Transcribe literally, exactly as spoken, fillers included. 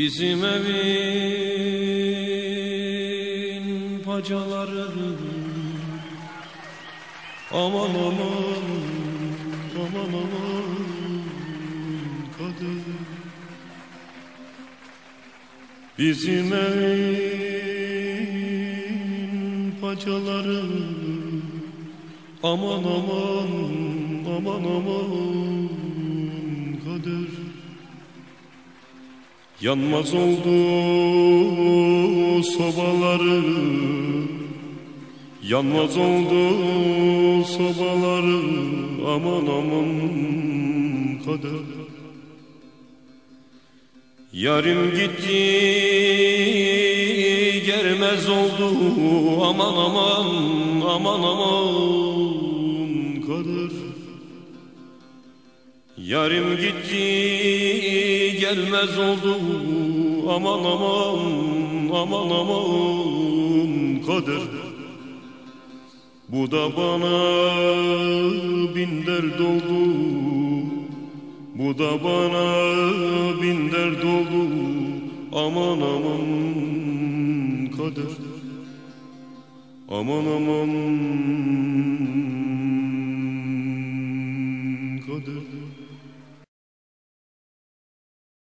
Bizim evin bacaları aman aman aman aman kader. Bizim evin bacaları aman aman aman aman kader. Yanmaz oldu sobaları, yanmaz oldu sobaları aman aman kader. Yarım gitti gelmez oldu aman aman aman aman kader. Yarım gitti gelmez oldu aman aman aman aman kader. Bu da bana bin dert oldu, bu da bana bin dert oldu aman aman kader. Aman aman